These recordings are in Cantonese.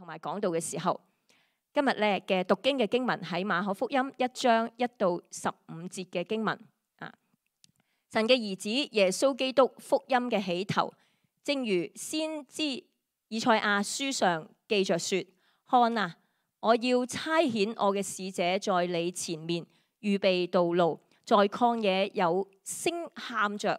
同埋講道嘅時候。今日咧嘅讀經嘅經文喺馬可福音1章1到15節嘅經文啊。神嘅兒子耶穌基督福音嘅起頭，正如先知以賽亞書上記着說：看啊，我要差遣我嘅使者在你前面預備道路，在曠野有人聲喊着，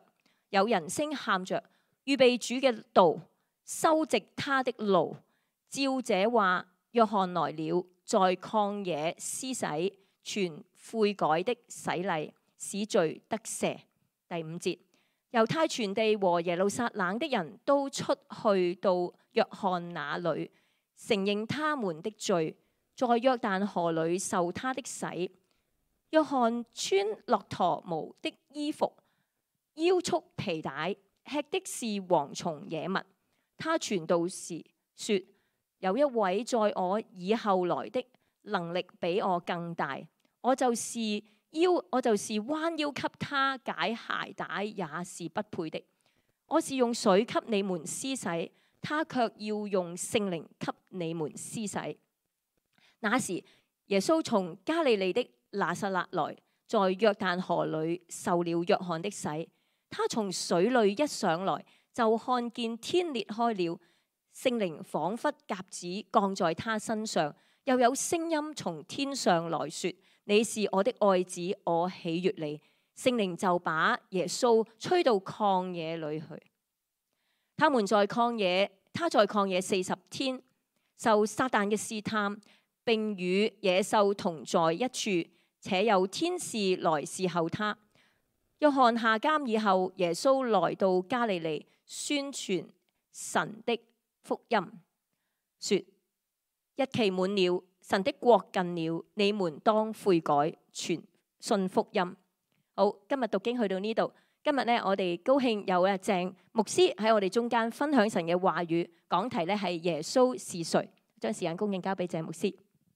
預備主嘅道，修直他的路。照這話，約翰來了，在曠野施洗，傳悔改的洗禮，使罪得赦。第5節，猶太全地和耶路撒冷的人都出去到約翰那裏，承認他們的罪，在約旦河裏受他的洗。約翰穿駱駝毛的衣服，腰束皮帶，吃的是蝗蟲野物。他傳道時說：有一位在我以後來的，能力比我更大，我就是彎腰給他解鞋帶，也是不配的。我是用水給你們施洗，他卻要用聖靈給你們施洗。那時耶穌從加利利的拿撒勒來，在約旦河裏受了約翰的洗。他從水裏一上來，就看見天裂開了，聖靈仿佛鴿子降在他身上，又有聲音從天上來說：你是我的愛子，我喜悅你。聖靈就把耶穌吹到曠野裏去。他在曠野40天，受撒旦嘅試探，並與野獸同在一處，且有天使來侍候他。約翰下監以後，耶穌來到加利利，宣傳神的福音，說：日期滿了，神的國近了，你們當悔改，傳信福音。好，今日讀經去到呢度。今日呢，我哋高興有鄭牧師喺我哋中間分享神嘅話語，講題呢係耶穌是誰。將時間恭敬交俾鄭牧師。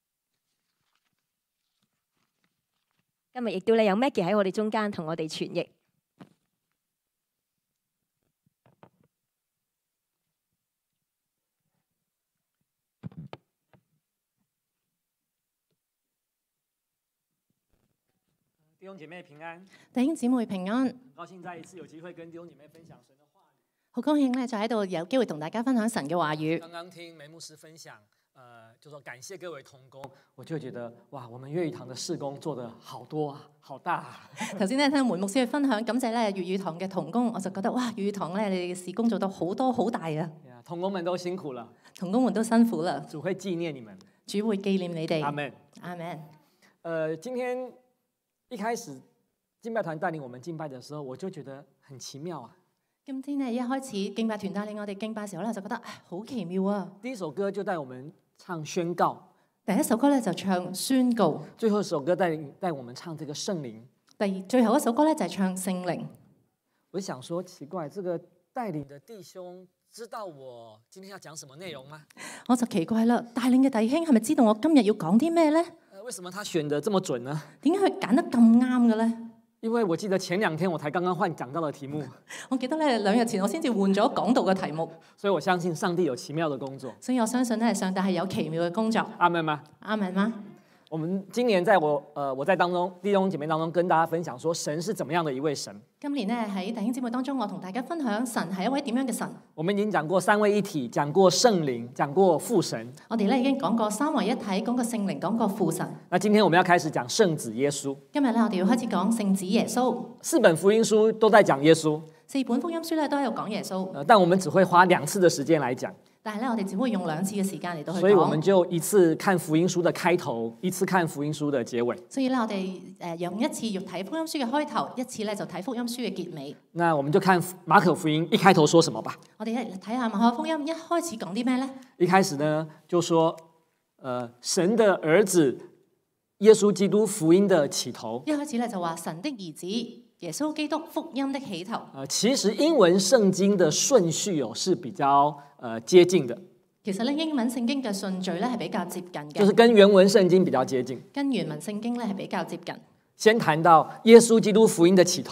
今日亦都有 Maggie 喺我哋中間同我哋傳譯。 弟兄姐妹平安， 弟兄姊妹平安。 很高興再一次有機會跟弟兄姐妹分享神的話語。 好高興咧，就喺度有機會同大家分享神嘅話語。 剛剛聽梅牧師分享，就說感謝各位同工，我就覺得哇，我們粵語堂的事工做得好多啊，好大啊。 頭先咧聽梅牧師去分享，感謝咧粵語堂嘅同工，我就覺得哇，粵語堂咧你哋嘅事工做得好多好大啊。 同工們都辛苦了， 同工們都辛苦啦。 主會紀念你們， 主會紀念你哋。 阿門， 阿門。 今天一開始敬拜團帶領我們敬拜的時候，我就覺得很奇妙啊。 今天呢，一開始敬拜團帶領我哋敬拜嘅時候咧，就覺得好奇妙啊。 第一首歌就帶我們唱宣告， 第一首歌咧就唱宣告， 最後一首歌帶我們唱這個聖靈， 最後一首歌咧就係唱聖靈。 我想說奇怪，這個帶領的弟兄知道我今天要講什麼內容嗎？ 我就奇怪啦，帶領嘅弟兄係咪知道我今日要講啲咩咧？ 為什麼他選得這麼準呢？ 點解佢揀得咁啱嘅咧？ 因為我記得前2天我才剛剛換講道的題目， 我記得咧2日前我先至換咗講道嘅題目， 所以我相信上帝有奇妙的工作。 所以我相信咧上帝係有奇妙嘅工作。 阿們嗎？ 阿們嗎？ 我們今年在我在當中弟兄姐妹當中跟大家分享說神是怎麼樣的一位神。 今年呢喺弟兄姊妹當中，我同大家分享神係一位點樣嘅神。我們已經講過三位一體，講過聖靈，講過父神。 我哋咧已經講過三位一體，講過聖靈，講過父神。 那今天我們要開始講聖子耶穌。 今日咧我哋要開始講聖子耶穌。 4本福音書都在講耶穌。 4本福音書咧都有講耶穌。 但我們只會花2次的時間來講。 但係咧，我哋只會用2次嘅時間嚟到去講。 所以我們就一次看福音書的開頭，一次看福音書的結尾。 所以咧，我哋用一次要睇福音書嘅開頭，一次咧就睇福音書嘅結尾。 那我們就看馬可福音一開頭說什麼吧。 我哋一睇下馬可福音一開始講啲咩咧？ 一開始呢就說，神的兒子耶穌基督福音的起頭。 一開始咧就話神的兒子耶穌基督福音的起頭。 其實英文聖經的順序是比較接近的。 其實咧英文聖經嘅順序咧係比較接近嘅。 就是跟原文聖經比較接近。 跟原文聖經咧係比較接近。 先談到耶穌基督福音的起頭。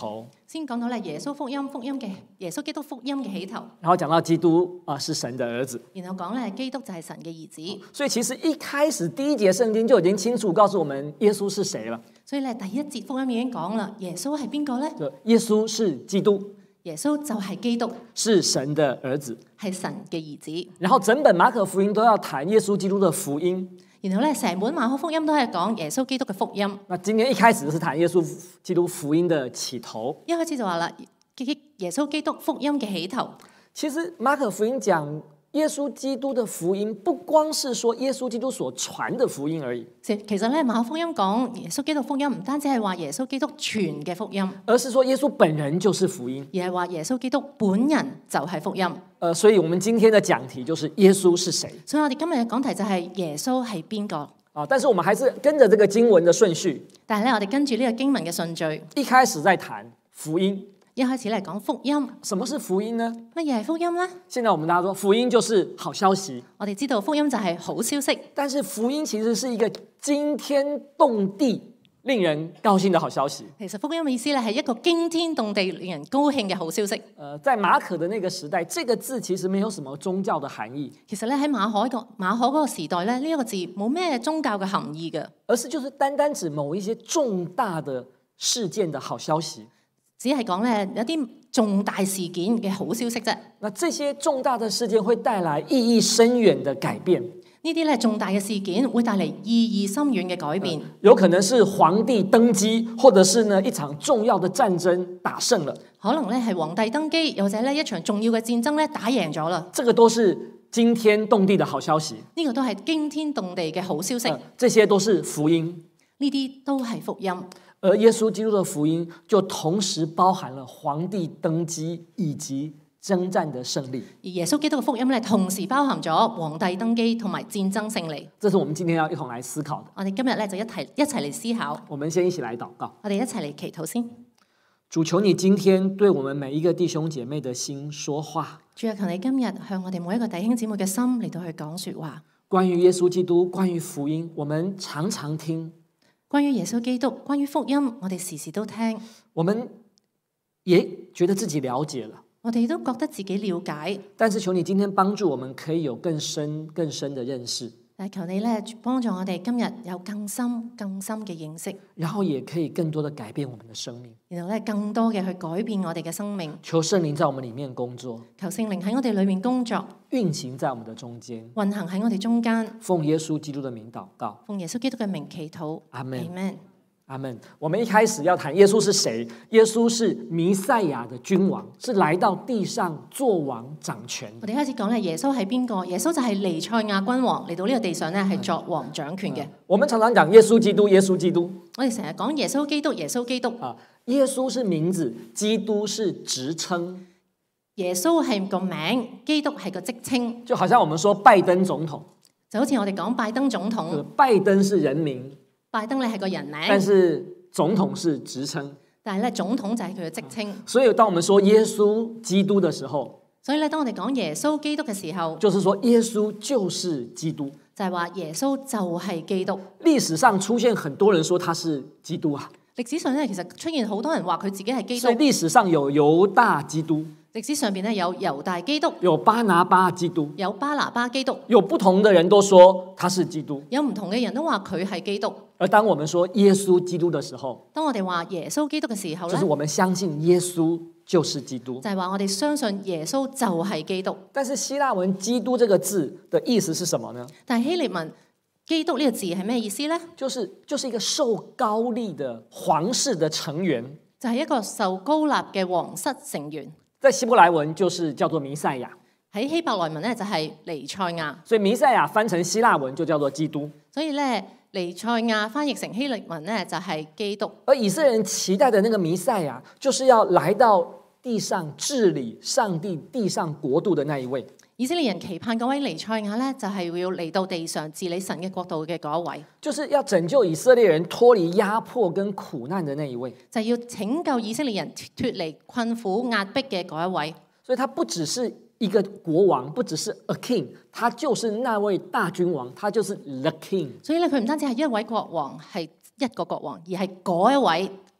先講到咧耶穌耶穌基督福音嘅起頭， 然後講到基督是神的兒子。 然後講咧基督就係神嘅兒子。 所以其實一開始第一節聖經就已經清楚告訴我們耶穌是誰了。 所以咧第一節福音已經講啦，耶穌係邊個咧？ 耶穌是基督， 耶穌就係基督， 是神的兒子， 係神嘅兒子。 然後整本馬可福音都要談耶穌基督的福音。 然後咧，成本馬可福音都係講耶穌基督嘅福音。 那今天一開始是談耶穌基督福音的起頭。 一開始就話啦，耶穌基督福音嘅起頭。 其實馬可福音講耶穌基督的福音，不光是說耶穌基督所傳的福音而已。 其實咧，馬可福音講耶穌基督福音，唔單止係話耶穌基督傳嘅福音， 而是說耶穌本人就是福音， 而係話耶穌基督本人就係福音。 所以我們今天的講題就是耶穌是誰。 所以我哋今日嘅講題就係耶穌係邊個？ 但是我們還是跟着這個經文的順序。 但係咧，我哋跟住呢個經文嘅順序， 一開始在談福音。 一開始嚟講福音。 什麼是福音呢？ 乜嘢係福音呢？ 現在我們大家說福音就是好消息。 我哋知道福音就係好消息， 但是福音其實是一個驚天動地、令人高興的好消息。 其實福音嘅意思咧係一個驚天動地、令人高興嘅好消息。 在馬可的那個時代，這個字其實沒有什麼宗教的含義。 其實咧喺馬可嗰個時代咧，呢一個字冇咩宗教嘅含義嘅， 而是就是單單指某一些重大的事件的好消息。 只係講咧有啲重大事件嘅好消息啫。 那這些重大的事件會帶來意義深遠的改變。 呢啲咧重大嘅事件會帶嚟意義深遠嘅改變。 有可能是皇帝登基，或者是呢一場重要的戰爭打勝了。 可能咧係皇帝登基，又或者咧一場重要嘅戰爭咧打贏咗啦。 這個都是驚天動地的好消息。 呢個都係驚天動地嘅好消息。 這些都是福音。 呢啲都係福音。 而耶穌基督的福音就同時包含了皇帝登基以及征戰的勝利。 而耶穌基督嘅福音咧，同時包含咗皇帝登基同埋戰爭勝利。 這是我們今天要一同來思考的。 我哋今日咧就一齊嚟思考。 我們先一起來禱告。 我哋一齊嚟祈禱先。 主，求你今天對我們每一個弟兄姐妹的心說話。 主啊，求你今日向我哋每一個弟兄姊妹嘅心嚟到去講說話。 關於耶穌基督，關於福音，我們常常聽。 關於耶穌基督，關於福音，我哋時時都聽。 我們也覺得自己了解了， 我哋都覺得自己了解。 但是求你今天幫助我們，可以有更深的認識。 但求你咧幫助我哋今日有更深嘅認識， 然後也可以更多的改變我們的生命。 然後咧更多嘅去改變我哋嘅生命。 求聖靈在我們裡面工作， 求聖靈喺我哋裏面工作， 運行在我們的中間， 運行喺我哋中間。 奉耶穌基督的名禱告， 奉耶穌基督嘅名祈禱。 阿門。 阿門。 阿門。我們一開始要談耶穌是誰？耶穌是彌賽亞的君王，是來到地上做王掌權。 我哋開始講咧，耶穌係邊個？耶穌就係彌賽亞君王嚟到呢個地上咧，係作王掌權嘅。 我們常常講耶穌基督，耶穌基督。 我哋成日講耶穌基督，耶穌基督。 耶穌是名字，基督是職稱。 耶穌係個名，基督係個職稱。 就好像我們說拜登總統， 就好似我哋講拜登總統。 拜登是人名。 拜登咧係個人名， 但是總統是職稱。 但係咧總統就係佢嘅職稱。 所以當我們說耶穌基督的時候， 所以咧當我哋講耶穌基督嘅時候， 就是說耶穌就是基督， 就係話耶穌就係基督。 歷史上出現很多人說他是基督啊。 歷史上咧其實出現好多人話佢自己係基督。 所以歷史上有猶大基督。 歷史上邊咧有猶大基督， 有巴拿巴基督， 有巴拿巴基督， 有不同的人都說他是基督， 有唔同嘅人都話佢係基督。 而當我們說耶穌基督的時候， 當我哋話耶穌基督嘅時候咧， 就是我們相信耶穌就是基督， 就係話我哋相信耶穌就係基督。 但是希臘文基督這個字的意思是什麼呢？ 但係希臘文基督呢個字係咩意思呢？ 就是一個受膏立的皇室的成員， 就係一個受膏立嘅皇室成員。 在希伯來文就是叫做彌賽亞， 喺希伯來文咧就係彌賽亞， 所以彌賽亞翻成希臘文就叫做基督。 所以咧彌賽亞翻譯成希臘文咧就係基督。 而以色列人期待的那個彌賽亞，就是要來到地上治理上帝地上國度的那一位。 以色列人期盼嗰位彌賽亞咧，就係要嚟到地上治理神嘅國度嘅嗰一位， 就是要拯救以色列人脫離壓迫跟苦難的那一位， 就係要拯救以色列人脫離困苦壓迫嘅嗰一位。 所以他不只是一個國王，不只是 a king， 他就是那位大君王，他就是 the king。 所以咧，佢唔單止係一位國王，係一個國王，而係嗰一位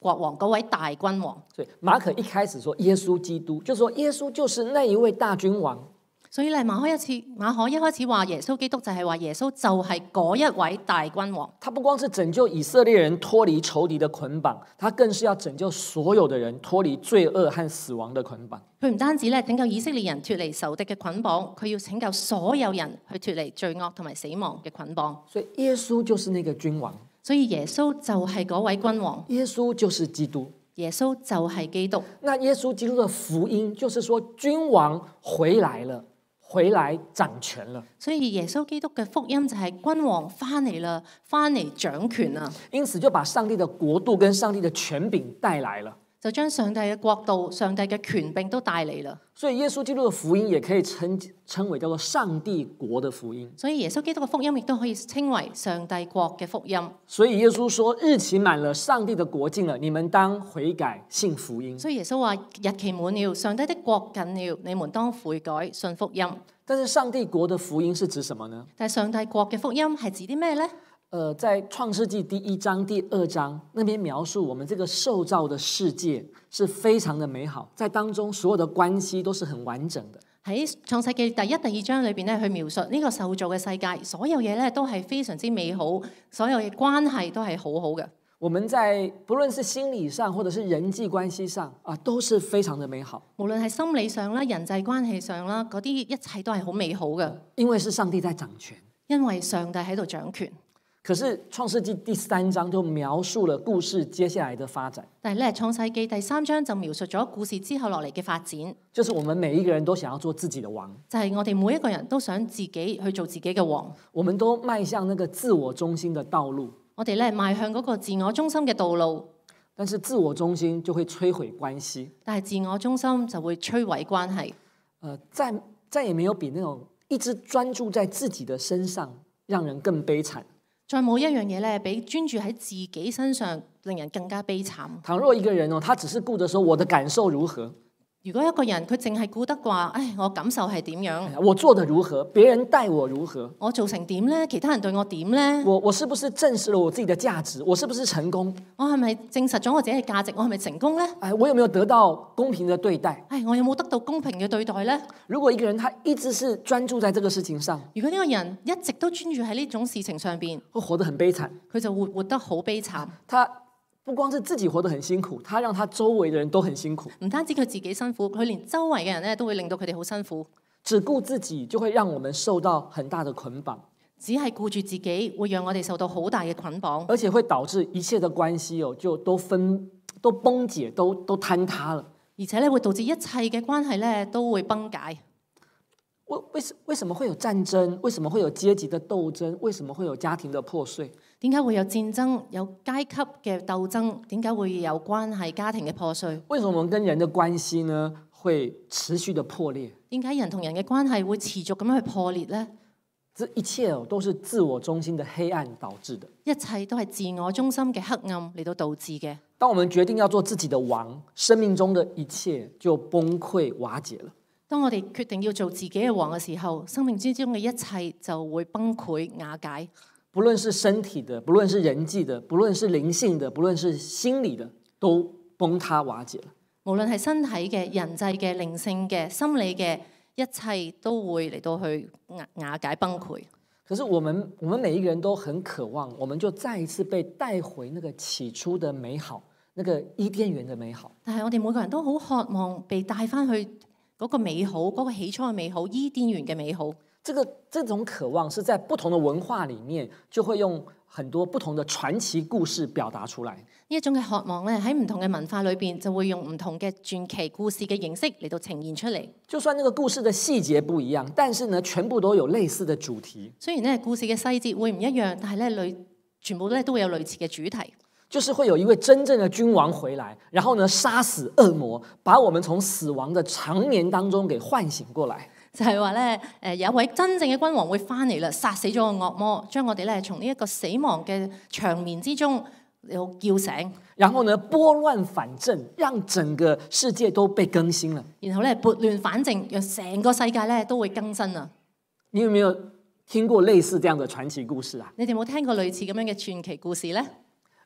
國王，嗰位大君王。 所以馬可一開始說耶穌基督，就說耶穌就是那一位大君王。 所以咧，馬可一開始話耶穌基督就係話耶穌就係嗰一位大君王。 他不光是拯救以色列人脫離仇敵的捆綁，他更是要拯救所有的人脫離罪惡和死亡的捆綁。 佢唔單止咧拯救以色列人脫離仇敵嘅捆綁，佢要拯救所有人去脫離罪惡同埋死亡嘅捆綁。 所以耶穌就是那個君王， 所以耶穌就係嗰位君王， 耶穌就是基督。 耶穌就係基督。 那耶穌基督的福音就是說君王回來了，回來掌權了。 所以耶穌基督嘅福音就係君王翻嚟啦，翻嚟掌權啦。 因此就把上帝的國度跟上帝的權柄帶來了。 就將上帝嘅國度、上帝嘅權柄都帶嚟啦。 所以耶穌基督的福音也可以稱為叫做上帝國的福音。 所以耶穌基督嘅福音亦都可以稱為上帝國嘅福音。 所以耶穌說日期滿了，上帝的國近了，你們當悔改信福音。 所以耶穌話日期滿了，上帝的國近了，你們當悔改信福音。 但是上帝國的福音是指什麼呢？ 但係上帝國嘅福音係指啲咩呢？ 在創世紀第1章、第2章那邊描述我們這個受造的世界是非常的美好，在當中所有的關係都是很完整的。 喺創世紀第1、第2章裏邊咧，去描述呢個受造嘅世界，所有嘢咧都係非常之美好，所有嘅關係都係好好嘅。 我們在不論是心理上或者是人際關係上啊，都是非常的美好。 無論係心理上啦、人際關係上啦，嗰啲一切都係好美好嘅。 因為是上帝在掌權， 因為上帝喺度掌權。 可是創世紀第3章就描述了故事接下來的發展。 但係咧，創世紀第3章就描述咗故事之後落嚟嘅發展。 就是我們每一個人都想要做自己的王， 就係我哋每一個人都想自己去做自己嘅王。 我們都邁向那個自我中心的道路。 我哋咧邁向嗰個自我中心嘅道路。 但是自我中心就會摧毀關係。 但係自我中心就會摧毀關係。 再也沒有比那種一直專注在自己的身上，讓人更悲慘。 再冇一樣嘢咧，比專注喺自己身上，令人更加悲慘。 倘若一個人他只是顧着說我的感受如何， 如果一個人佢淨係顧得話，唉，我感受係點樣？ 我做得如何，別人待我如何？ 我做成點咧？其他人對我點咧？ 我是不是證實了我自己的價值？我是不是成功？ 我係咪證實咗我自己嘅價值？我係咪成功咧？ 我有沒有得到公平的對待？ 我有冇得到公平嘅對待咧？ 如果一個人他一直是專注在這個事情上， 如果呢個人一直都專注喺呢種事情上邊， 會活得很悲慘。 佢就會活得好悲慘。 他不光是自己活得很辛苦，他讓他周圍的人都很辛苦。 唔單止佢自己辛苦，佢連周圍嘅人咧都會令到佢哋好辛苦。 只顧自己就會讓我們受到很大的捆綁， 只係顧住自己會讓我哋受到好大嘅捆綁， 而且會導致一切的關係就都崩解，都坍塌了。 而且咧會導致一切嘅關係咧都會崩解。 為什麼會有戰爭？為什麼會有階級的鬥爭？為什麼會有家庭的破碎？ 點解會有戰爭、有階級嘅鬥爭？點解會有關係、家庭嘅破碎？ 為什麼我們跟人的關係呢會持續的破裂？ 點解人同人嘅關係會持續咁樣去破裂呢？ 這一切都是自我中心的黑暗導致的。 一切都係自我中心嘅黑暗嚟到導致嘅。 當我們決定要做自己的王，生命中的一切就崩潰瓦解了。 當我哋決定要做自己嘅王嘅時候，生命之中嘅一切就會崩潰瓦解。 不論是身體的，不論是人際的，不論是靈性的，不論是心理的，都崩塌瓦解了。 無論係身體嘅、人際嘅、靈性嘅、心理嘅，一切都會嚟到去瓦解崩潰。 可是我們每一個人都很渴望，我們就再一次被帶回那個起初的美好，那個伊甸園的美好。 但係我哋每個人都好渴望被帶翻去嗰個美好，嗰個起初嘅美好，伊甸園嘅美好。 這種渴望是在不同的文化裡面，就會用很多不同的傳奇故事表達出來。 呢一種嘅渴望咧，喺唔同嘅文化裏邊，就會用唔同嘅傳奇故事嘅形式嚟到呈現出嚟。 就算那個故事的細節不一樣，但是呢，全部都有類似的主題。 雖然咧故事嘅細節會唔一樣，但係咧全部咧都會有類似嘅主題。就是會有一位真正的君王回來，然後呢殺死惡魔，把我們從死亡的長眠當中給喚醒過來。 就係話咧，有一位真正嘅君王會翻嚟啦，殺死咗個惡魔，將我哋咧從呢一個死亡嘅長眠之中叫醒， 然後呢撥亂反正，讓整個世界都被更新了。 然後咧撥亂反正，讓成個世界咧都會更新啊！ 你有沒有聽過類似這樣的傳奇故事啊？ 你哋有冇聽過類似咁樣嘅傳奇故事咧？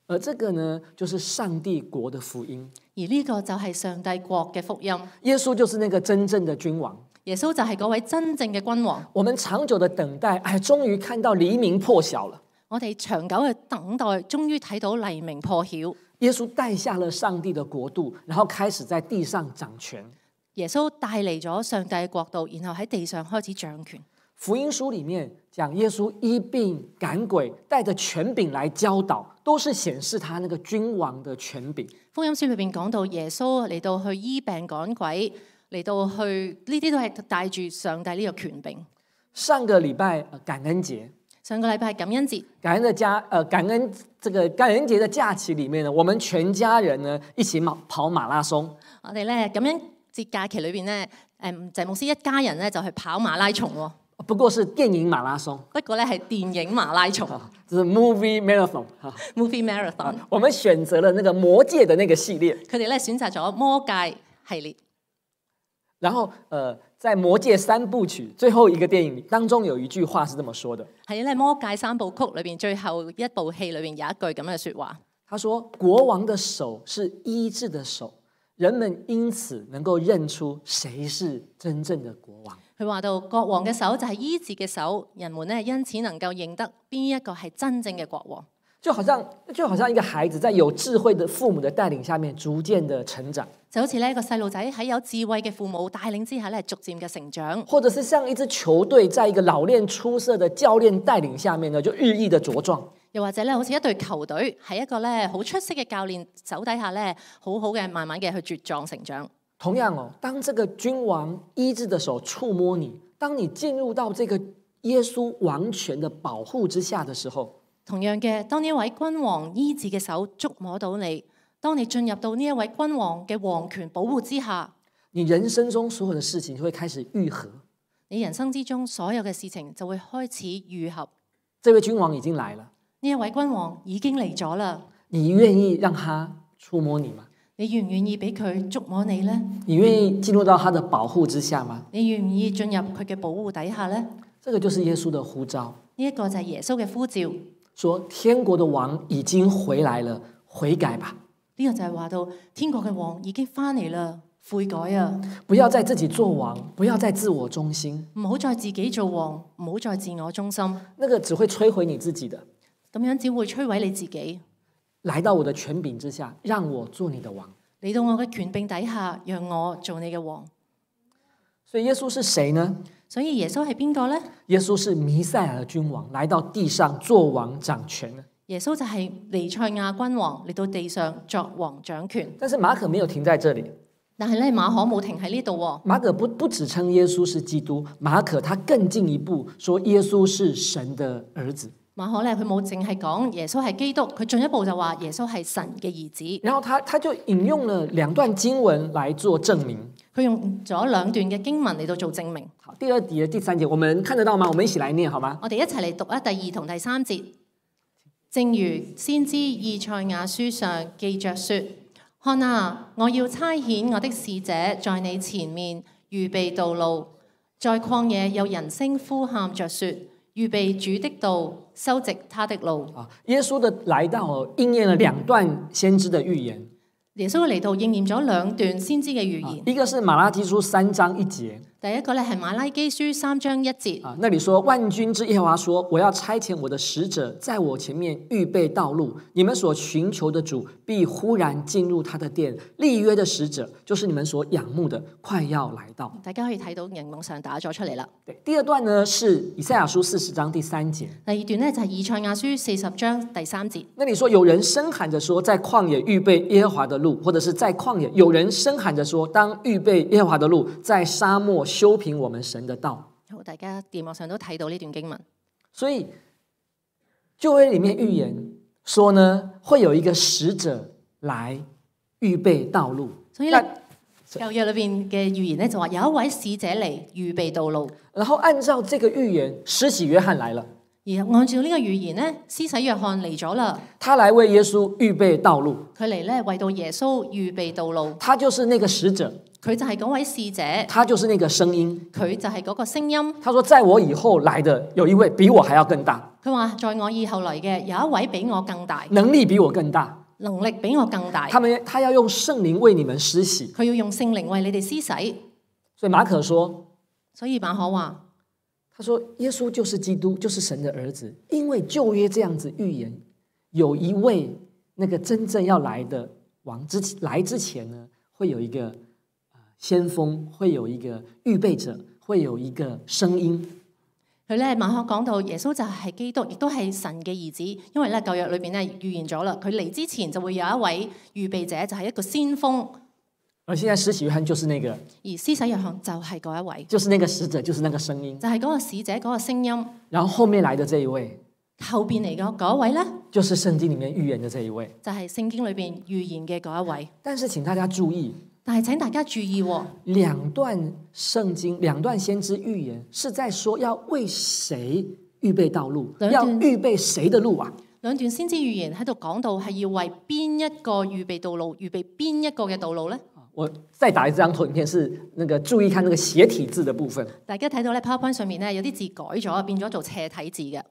而這個呢，就是上帝國的福音。 而呢個就係上帝國嘅福音。 耶穌就是那個真正的君王。 耶穌就係嗰位真正嘅君王。 我們長久的等待，終於看到黎明破曉了。 我哋長久嘅等待，終於睇到黎明破曉。 耶穌帶下了上帝的國度，然後開始在地上掌權。 耶穌帶嚟咗上帝嘅國度，然後喺地上開始掌權。 福音書裡面講耶穌醫病趕鬼，帶着權柄來教導，都是顯示他那個君王的權柄。 福音書裏邊講到耶穌嚟到去醫病趕鬼，嚟到去呢啲都係帶住上帝呢個權柄。 上個禮拜感恩節。 上個禮拜係感恩節， 感恩節的假期裡面呢，我們全家人呢一起跑馬拉松。 我哋咧感恩節假期裏邊咧，謝牧師一家人咧就去跑馬拉松喎。 不過是電影馬拉松， 不過咧係電影馬拉松， 就是 movie marathon。 movie marathon。 我們選擇了那個魔戒的那個系列， 佢哋咧選擇咗魔戒系列。 然後在魔戒三部曲最後一個電影當中有一句話是這麼說的， 係咧魔戒三部曲裏邊最後一部戲裏邊有一句咁嘅說話。 他說國王的手是醫治的手，人們因此能夠認出誰是真正的國王。 佢話到國王嘅手就係醫治嘅手，人們咧因此能夠認得邊一個係真正嘅國王。 就好像一個孩子在有智慧的父母的帶領下面逐漸的成長， 就好似呢一個細路仔喺有智慧嘅父母帶領之下咧，逐漸嘅成長。 或者是像一支球隊在一個老練出色的教練帶領下面呢，就日益的茁壯。 又或者咧，好似一隊球隊喺一個咧好出色嘅教練手底下咧，好好嘅慢慢嘅去茁壯成長。 同樣哦，當這個君王醫治的手觸摸你，當你進入到這個耶穌王權的保護之下的時候， 同樣嘅，當呢一位君王醫治嘅手觸摸到你，當你進入到呢一位君王嘅王權保護之下， 你人生中所有的事情就會開始癒合。 你人生之中所有嘅事情就會開始癒合。 這位君王已經來了， 呢一位君王已經嚟咗啦。 你願意讓他觸摸你嗎？ 你願唔願意俾佢觸摸你呢？ 你願意進入到他的保護之下嗎？ 你願唔願意進入佢嘅保護底下呢？ 這個就是耶穌的呼召。 呢一個就係耶穌嘅呼召， 說天國的王已經回來了，悔改吧。 呢個就係話到天國嘅王已經翻嚟啦，悔改啊！ 不要再自己做王，不要再自我中心， 唔好再自己做王，唔好再自我中心， 那個只會摧毀你自己的。 咁樣只會摧毀你自己。 來到我的權柄之下，讓我做你的王。 嚟到我嘅權柄底下，讓我做你嘅王。 所以耶穌是誰呢？ 所以耶穌係邊個呢？ 耶穌是彌賽亞的君王，來到地上做王掌權。 耶穌就係彌賽亞君王，嚟到地上作王掌權。 但是馬可沒有停在這裡， 但係咧馬可冇停喺呢度。 馬可不只稱耶穌是基督，馬可他更進一步說耶穌是神的兒子。 馬可咧佢冇淨係講耶穌係基督，佢進一步就話耶穌係神嘅兒子。 然後他就引用了兩段經文來做證明。 佢用咗兩段嘅經文嚟到做證明。 好，第二節、第三節，我們看得到嗎？我們一起來念好嗎？ 我哋一齊嚟讀啊，第二同第三節。正如先知以賽亞書上記着說：看啊，我要差遣我的使者在你前面預備道路，在曠野有人聲呼喊着說：預備主的道，修直他的路。 耶穌的來到應驗了兩段先知的預言。 耶穌嚟到應驗咗兩段先知嘅預言。 一個是馬拉基書3章1節。 第一個咧係馬拉基書3章1節。 那裡說萬軍之耶和華說：我要差遣我的使者在我前面預備道路，你們所尋求的主必忽然進入他的殿，立約的使者就是你們所仰慕的，快要來到。 大家可以睇到熒幕上打咗出嚟啦。 對，第二段呢是以賽亞書40章第3節。 第二段呢就係以賽亞書40章第3節。 那裡說有人聲喊着說，在曠野預備耶和華的路，或者是在曠野有人聲喊着說，當預備耶和華的路，在沙漠修平我們神的道。 好，大家電幕上都睇到呢段經文。 所以舊約裡面預言說呢，會有一個使者來預備道路。 所以咧，舊約裏邊嘅預言咧就話有一位使者嚟預備道路。 然後按照這個預言，施洗約翰來了。 而按照呢個預言呢，施洗約翰嚟咗啦。 他來為耶穌預備道路。 佢嚟咧為到耶穌預備道路。 他就是那個使者。 佢就係嗰位使者。 他就是那個聲音。 佢就係嗰個聲音。 他說：在我以後來的有一位比我還要更大。 佢話在我以後來嘅有一位比我更大， 能力比我更大。 能力比我更大。 他要用聖靈為你們施洗。 佢要用聖靈為你哋施洗。 所以馬可說， 所以馬可話， 他說耶穌就是基督，就是神的兒子。因為舊約這樣子預言，有一位那個真正要來的王來之前呢，會有一個先鋒，會有一個預備者，會有一個聲音。 佢咧馬可講到耶穌就係基督，亦都係神嘅兒子。因為咧舊約裏邊咧預言咗啦，佢嚟之前就會有一位預備者，就係一個先鋒。 而現在施洗約翰就是那個， 而施洗約翰就係嗰一位， 就是那個使者，就是那個聲音， 就係嗰個使者嗰個聲音。 然後後面來的這一位， 後邊嚟嘅嗰一位咧， 就是聖經裡面預言的這一位， 就係聖經裏邊預言嘅嗰一位。 但是請大家注意， 但係請大家注意喎， 兩段聖經、兩段先知預言是在說要為誰預備道路，要預備誰的路啊？ 兩段先知預言喺度講到係要為邊一個預備道路，預備邊一個嘅道路咧？ 我再打一張投影片，是那個注意看那個斜體字的部分。 大家睇到咧 PowerPoint 上面咧有啲字改咗，變咗做斜體字嘅。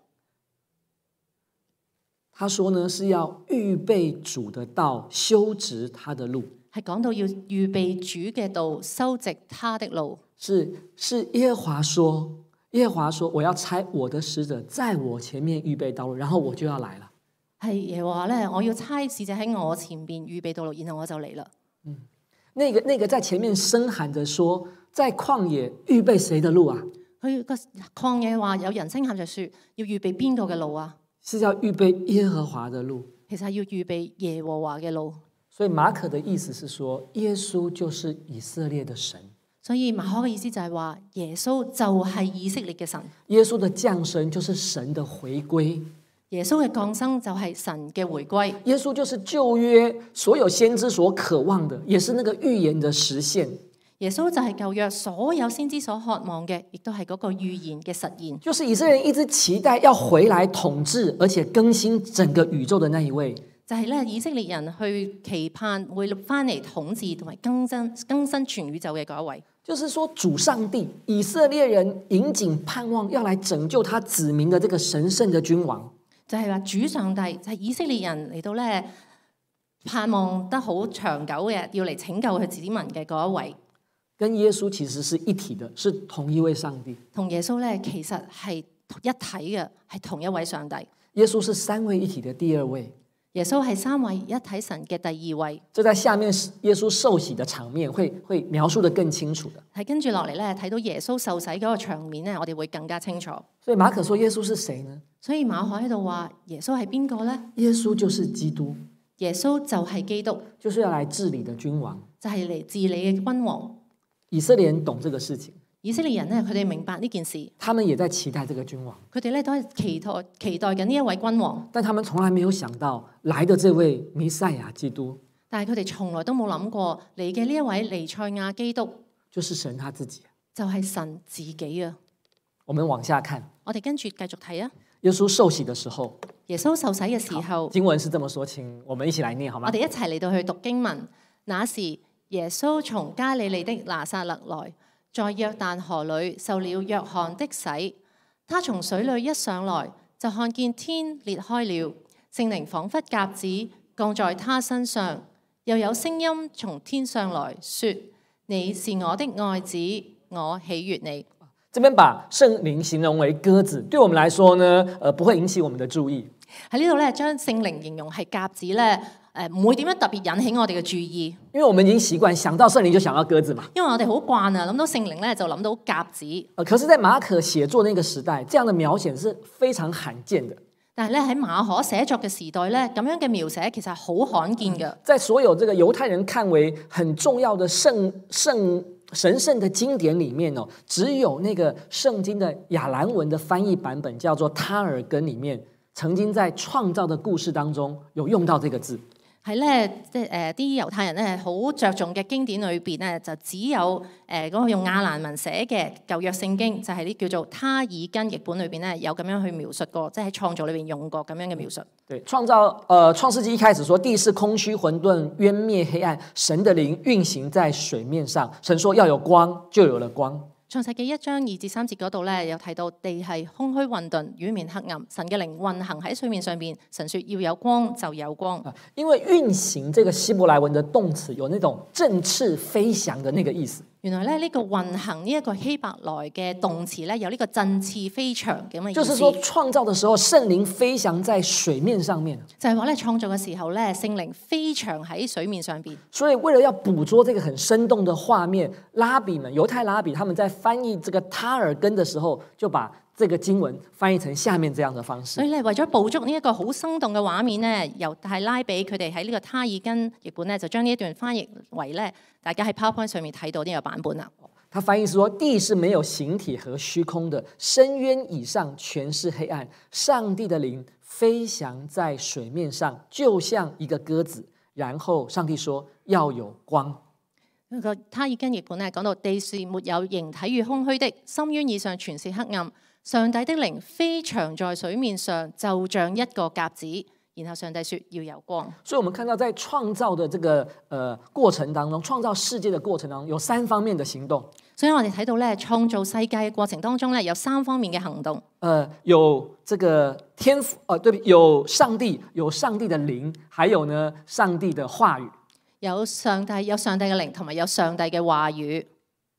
他說呢，是要預備主的道，修直他的路。 係講到要預備主嘅道，修直他的路。 是耶和華說，耶和華說，我要差我的使者在我前面預備道路，然後我就要來了。 係耶和華咧，我要差使者喺我前邊預備道路，然後我就嚟啦。 那個在前面聲喊着說，在曠野預備誰的路啊？ 佢個曠野話有人聲喊着說，要預備邊個嘅路啊？ 是要預備耶和華的路。 其實係要預備耶和華嘅路。 所以馬可的意思是說，耶穌就是以色列的神。 所以馬可嘅意思就係話，耶穌就係以色列嘅神。 耶穌的降生就是神的回歸。 耶穌嘅降生就係神嘅回歸。 耶穌就是舊約所有先知所渴望的，也是那個預言的實現。 耶穌就係舊約所有先知所渴望嘅，亦都係嗰個預言嘅實現。 就是以色列人一直期待要回來統治，而且更新整個宇宙的那一位。 就係咧，以色列人去期盼會翻嚟統治同埋更新全宇宙嘅嗰一位。 就是說，主上帝，以色列人引頸盼望要來拯救他子民的這個神聖的君王。 就係話主上帝就係以色列人嚟到咧，盼望得好長久嘅，要嚟拯救佢子民嘅嗰一位。 跟耶穌其實是一體的，是同一位上帝。 同耶穌咧其實係一體嘅，係同一位上帝。 耶穌是三位一體的第二位。 耶穌係三位一體神嘅第二位。 這在下面耶穌受洗的場面會描述得更清楚的。 係跟住落嚟咧，睇到耶穌受洗嗰個場面咧，我哋會更加清楚。 所以馬可說耶穌是誰呢？ 所以馬可喺度話耶穌係邊個咧？ 耶穌就是基督。 耶穌就係基督， 就是要來治理的君王， 就係嚟治理嘅君王。 以色列人懂這個事情。 以色列人咧，佢哋明白呢件事， 他們也在期待這個君王。 佢哋咧都係期待緊呢一位君王， 但他們從來沒有想到來的這位彌賽亞基督， 但係佢哋從來都冇諗過嚟嘅呢一位彌賽亞基督， 就是神他自己， 就係神自己啊！ 我們往下看， 我哋跟住繼續睇啊！ 耶穌受洗的時候， 耶穌受洗嘅時候， 經文是這麼說，請我們一起來念好嗎？ 我哋一齊嚟到去讀經文。那時耶穌從加利利的拿撒勒來，在約旦河裏受了約翰的洗。他從水裏一上來，就看見天裂開了，聖靈彷彿鴿子降在他身上，又有聲音從天上來說：你是我的愛子，我喜悅你。 這邊把聖靈形容為鴿子，對我們來說呢，不會引起我們的注意。 喺呢度咧，將聖靈形容係鴿子咧，唔會點樣特別引起我哋嘅注意， 因為我們已經習慣想到聖靈就想到鴿子嘛。 因為我哋好慣啊，諗到聖靈咧就諗到鴿子。 可是，在馬可寫作那個時代，這樣的描寫是非常罕見的。 但係咧喺馬可寫作嘅時代咧，咁樣嘅描寫其實係好罕見嘅。 在所有這個猶太人看為很重要的神聖的經典裡面哦，只有那個聖經的亞蘭文的翻譯版本叫做他爾根裡面，曾經在創造的故事當中有用到這個字。 係咧，即係啲猶太人咧好着重嘅經典裏邊咧，就只有嗰個用亞蘭文寫嘅舊約聖經，就係啲叫做他爾根譯本裏邊咧有咁樣去描述過，即係喺創造裏邊用過咁樣嘅描述。 對，創世紀一開始說地是空虛混沌，淵滅黑暗，神的靈運行在水面上。神說要有光，就有了光。 創世記1章2至3節嗰度咧，有提到地係空虛混沌，雨面黑暗，神嘅靈運行喺水面上邊。神說要有光，就有光。 因為運行這個希伯來文的動詞有那種振翅飛翔的那個意思。 原來咧呢個運行呢一個希伯來嘅動詞咧，有呢個振翅飛翔咁嘅意思。 就是說創造的時候，聖靈飛翔在水面上面。 就係話咧創造嘅時候咧，聖靈飛翔喺水面上邊。 所以為了要捕捉這個很生動的畫面，拉比們猶太拉比他們在翻譯這個他爾根的時候，就把這個經文翻譯成下面這樣的方式。 所以咧為咗捕捉呢一個好生動嘅畫面咧，猶太拉比佢哋喺呢個他爾根譯本咧，就將呢一段翻譯為咧，大家喺 PowerPoint 上面睇到呢個版本啦。 他翻譯說：地是沒有形體和虛空的，深淵以上全是黑暗。上帝的靈飛翔在水面上，就像一個鴿子。然後上帝說：要有光。 那個他爾根譯本咧講到地是沒有形體與空虛的，深淵以上全是黑暗。上帝的靈飛翔在水面上，就像一個鴿子。然後上帝說要有光。 所以我們看到在創造的這個過程當中，創造世界的過程當中有3方面的行動。 所以我哋睇到咧創造世界嘅過程當中咧有3方面嘅行動。 有這個天父，對，有上帝的靈，還有呢上帝的話語。 有上帝嘅靈，同埋有上帝嘅話語。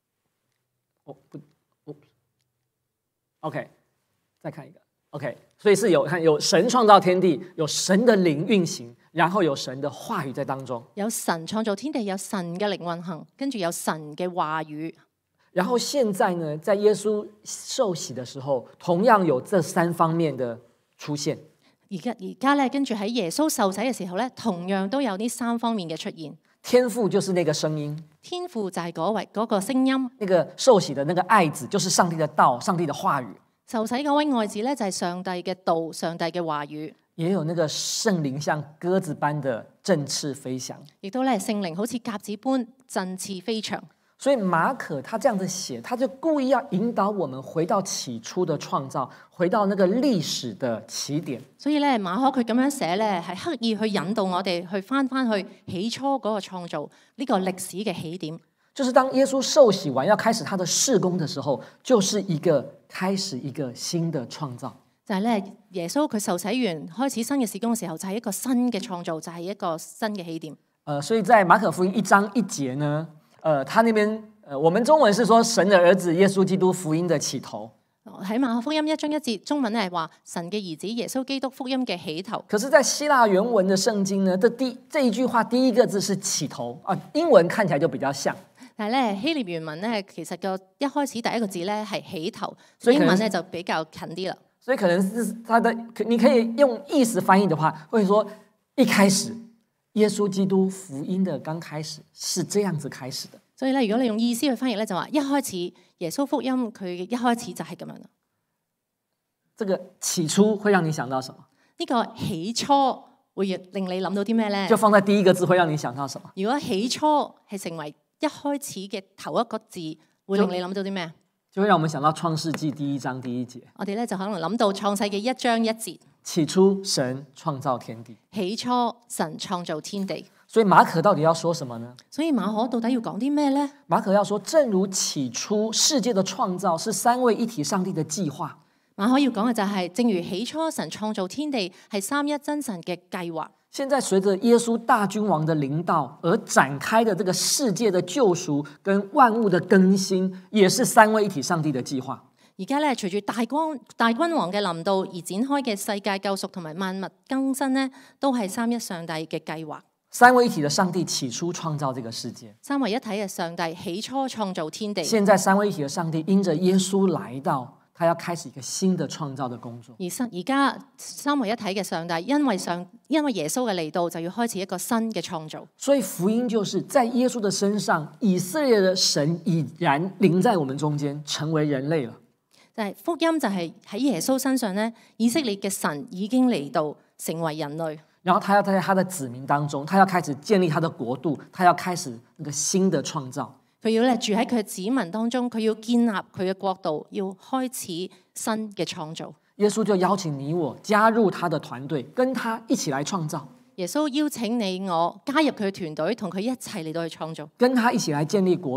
OK， 再看一個。OK， 所以是有神創造天地，有神的靈運行，然後有神的話語在當中。 有神創造天地，有神嘅靈運行，跟住有神嘅話語。 然後現在呢，在耶穌受洗的時候，同樣有這3方面的出現。 而家咧，跟住喺耶穌受洗嘅時候咧，同樣都有呢3方面嘅出現。 天父就是那個聲音， 天父就係嗰個聲音。 那個受洗的那個愛子就是上帝的道，上帝的話語。 受洗嗰位愛子咧就係上帝嘅道，上帝嘅話語。 也有那個聖靈像鴿子般的振翅飛翔， 亦都咧聖靈好似鴿子般振翅飛翔。 所以馬可他這樣子寫，他就故意要引導我們回到起初的創造，回到那個歷史的起點。 所以咧馬可佢咁樣寫咧，係刻意去引導我哋去翻去起初嗰個創造呢個歷史嘅起點。 就是當耶穌受洗完要開始他的事工的時候，就是開始一個新的創造。 就係咧耶穌佢受洗完開始新嘅事工嘅時候，就係一個新嘅創造，就係一個新嘅起點。 所以在馬可福音1章1節呢，他那邊我們中文是說神的兒子耶穌基督福音的起頭。 喺馬可福音1章1節，中文咧係話神嘅兒子耶穌基督福音嘅起頭。 可是，在希臘原文的聖經呢，這一句話第一個字是起頭啊，英文看起來就比較像。 但係咧希臘原文咧，其實一開始第一個字咧係起頭，英文咧就比較近啲啦。 所以可能是你可以用意思翻譯的話，會說一開始耶穌基督福音的剛開始是這樣子開始的。 所以咧，如果你用意思去翻譯咧，就話一開始耶穌福音佢一開始就係咁樣啦。 這個起初會讓你想到什麼？ 呢個起初會令你諗到啲咩咧？ 就放在第一個字，會讓你想到什麼？ 如果起初係成為一開始嘅頭一個字，會令你諗到啲咩？ 就會讓我們想到創世紀第1章第1節。 我哋咧就可能諗到創世紀1章1節。 起初神創造天地。 起初神創造天地。 所以馬可到底要說什麼呢？ 所以馬可到底要講啲咩呢？ 馬可要說，正如起初世界的創造是三位一體上帝的計劃。 馬可要講嘅就係，正如起初神創造天地係三一真神嘅計劃。 現在隨着耶穌大君王的臨到而展開的這個世界的救贖跟萬物的更新，也是三位一體上帝的計劃。 而家咧，隨住大君王嘅臨到而展開嘅世界救贖同埋萬物更新呢，都係三一上帝嘅計劃。 三位一體的上帝起初創造這個世界， 三位一體嘅上帝起初創造天地。 現在三位一體的上帝因着耶穌來到，他要開始一個新的創造的工作。 而家三位一體嘅上帝因為耶穌嘅嚟到，就要開始一個新嘅創造。 所以福音就是在耶穌的身上，以色列的神已然臨在我們中間，成為人類了。 但係福音就係喺耶穌身上咧，以色列嘅神已經嚟到成為人類。 然後他要在他的子民當中，他要開始建立他的國度，他要開始那個新的創造。 佢要住喺佢嘅子民當中，佢要建立佢嘅國度，要開始新嘅創造。 耶穌就邀請你我加入他的團隊，跟他一起來創造。 耶穌邀請你我加入佢嘅團隊，同佢一齊嚟到去創造， 跟他一起來建立國度，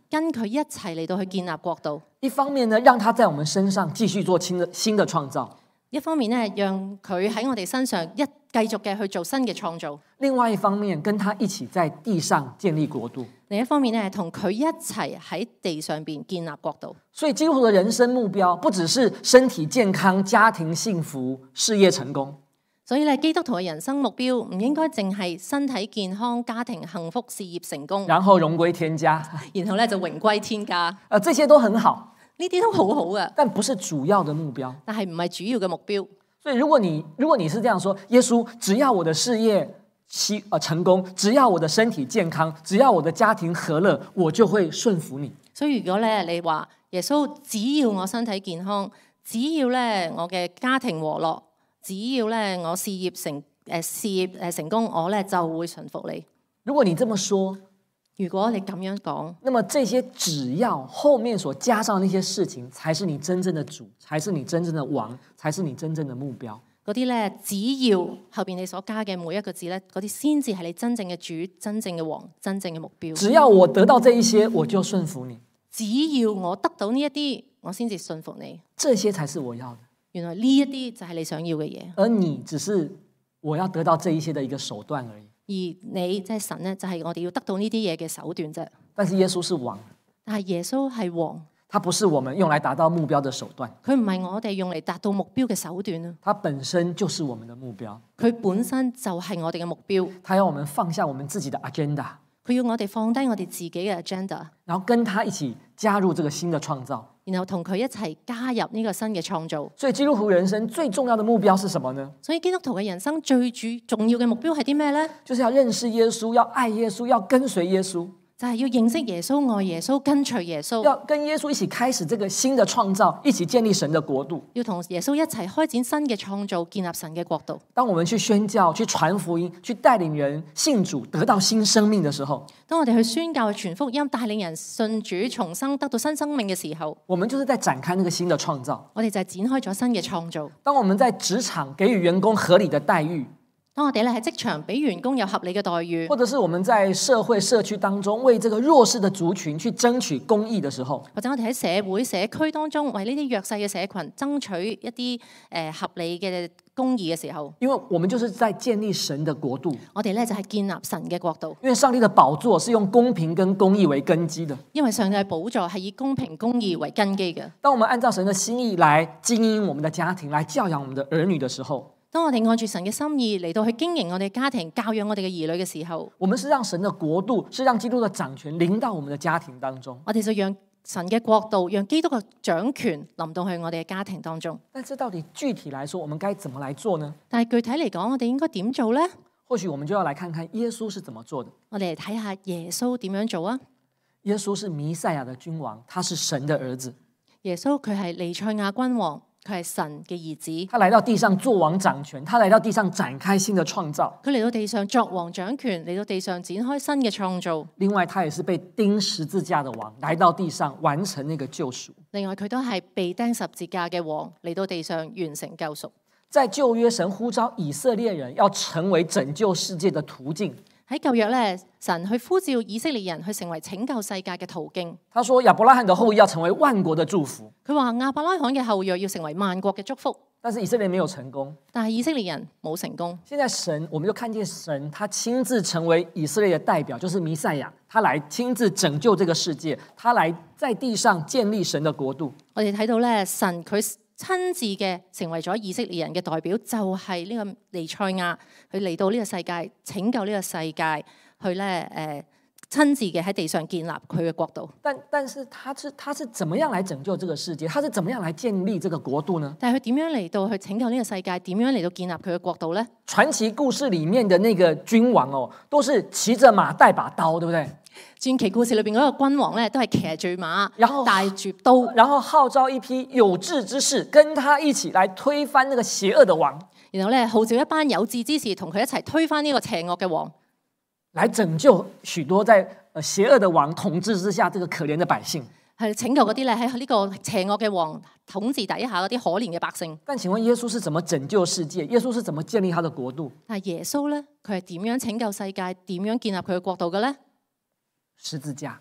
跟佢一齊嚟到去建立國度。 一方面呢，让他在我们身上继续做新的创造； 一方面咧，讓佢喺我哋身上繼續嘅去做新嘅創造； 另外一方面，跟他一起在地上建立國度。 另一方面咧，同佢一齊喺地上邊建立國度。 所以基督徒的人生目標不只是身體健康、家庭幸福、事業成功。 所以咧，基督徒嘅人生目標唔應該淨係身體健康、家庭幸福、事業成功， 然後榮歸天家， 然後咧就榮歸天家。 這些都很好， 呢啲都好好嘅， 但不是主要的目標。 但係唔係主要嘅目標。 所以如果你是這樣說，耶穌，只要我的事業成功，只要我的身體健康，只要我的家庭和樂，我就會順服你。 所以如果咧你話耶穌，只要我身體健康，只要咧我嘅家庭和樂，只要咧我事業成功，我咧就會順服你。 如果你這麼說， 如果你咁樣講， 那麼這些只要後面所加上那些事情，才是你真正的主，才是你真正的王，才是你真正的目標。 嗰啲咧，只要後邊你所加嘅每一個字咧，嗰啲先至係你真正嘅主、真正嘅王、真正嘅目標。 只要我得到這一些，我就順服你。 只要我得到呢一啲，我先至順服你。 這些才是我要的。 原來呢一啲就係你想要嘅嘢， 而你只是我要得到這一些的一個手段而已。 而你即係神咧，就係我哋要得到呢啲嘢嘅手段啫。 但是耶穌是王， 但係耶穌係王。 它不是我們用來達到目標的手段， 佢唔係我哋用嚟達到目標嘅手段啊！ 它本身就是我們的目標， 佢本身就係我哋嘅目標。 它要我們放下我們自己的 agenda， 佢要我哋放低我哋自己嘅 agenda， 然後跟他一起加入這個新的創造， 然後同佢一齊加入呢個新嘅創造。 所以基督徒人生最重要的目標是什麼呢？ 所以基督徒嘅人生最重要嘅目標係啲咩呢？ 就是要認識耶穌，要愛耶穌，要跟隨耶穌。 就係要認識耶穌、愛耶穌、跟隨耶穌， 要跟耶穌一起開始這個新的創造，一起建立神的國度。 要同耶穌一齊開展新嘅創造，建立神嘅國度。 當我們去宣教、去傳福音、去帶領人信主、得到新生命的時候， 當我哋去宣教、去傳福音、帶領人信主、重生、得到新生命嘅時候， 我們就是在展開那個新的創造。 我哋就係展開咗新嘅創造。 當我們在職場給予員工合理的待遇， 當我哋咧喺職場俾員工有合理嘅待遇， 或者是我們在社會社區當中為這個弱勢的族群去爭取公義的時候， 或者我哋喺社會社區當中為呢啲弱勢嘅社群爭取一啲合理嘅公義嘅時候， 因為我們就是在建立神的國度， 我哋咧就係建立神嘅國度。 因為上帝的寶座是用公平跟公義為根基的， 因為上帝嘅寶座係以公平公義為根基嘅。 當我們按照神的心意來經營我們的家庭，來教養我們的兒女的時候， 當我哋按住神嘅心意嚟到去經營我哋家庭、教養我哋嘅兒女嘅時候， 我們是讓神的國度，是讓基督的掌權臨到我們的家庭當中。 我哋就讓神嘅國度，讓基督嘅掌權臨到去我哋嘅家庭當中。 但這到底具體來說，我們該怎麼來做呢？ 但係具體嚟講，我哋應該點做呢？ 或許我們就要來看看耶穌是怎麼做的。 我哋嚟睇下耶穌點樣做啊！ 耶穌是彌賽亞的君王，他是神的兒子。 耶穌佢係彌賽亞君王。佢係神嘅兒子， 他來到地上作王掌權，他來到地上展開新的創造。 佢嚟到地上作王掌權，嚟到地上展開新嘅創造。 另外，他也是被釘十字架的王，來到地上完成那個救贖。 另外，佢都係被釘十字架嘅王，嚟到地上完成救贖。 在舊約，神呼召以色列人要成為拯救世界的途徑。 喺舊約咧，神去呼召以色列人去成為拯救世界嘅途徑。 他說亞伯拉罕的後裔要成為萬國的祝福。 佢話亞伯拉罕嘅後裔要成為萬國嘅祝福。 但是以色列沒有成功。 但係以色列人冇成功。 現在神，我們就看見神，他親自成為以色列的代表，就是彌賽亞，他來親自拯救這個世界，他來在地上建立神的國度。 我哋睇到咧，神佢親自嘅成為咗以色列人嘅代表，就係呢個彌賽亞，佢嚟到呢個世界拯救呢個世界，去咧親自嘅喺地上建立佢嘅國度。 但是他是怎麼樣來拯救這個世界？他是怎麼樣來建立這個國度呢？ 但係佢點樣嚟到去拯救呢個世界？點樣嚟到建立佢嘅國度呢？ 傳奇故事裡面的那個君王哦，都是騎着馬帶把刀，對不對？ 傳奇故事裏邊嗰個君王咧，都係騎住馬， 然後帶住刀， 然後號召一批有志之士，跟他一起來推翻那個邪惡的王， 然後咧號召一班有志之士，同佢一齊推翻呢個邪惡嘅王， 來拯救許多在邪惡的王統治之下這個可憐的百姓， 係拯救嗰啲咧喺呢個邪惡嘅王統治底下嗰啲可憐嘅百姓。 但請問耶穌是怎麼拯救世界？耶穌是怎麼建立他的國度？ 但係耶穌咧，佢係點樣拯救世界？點樣建立佢嘅國度嘅咧？ 十字架，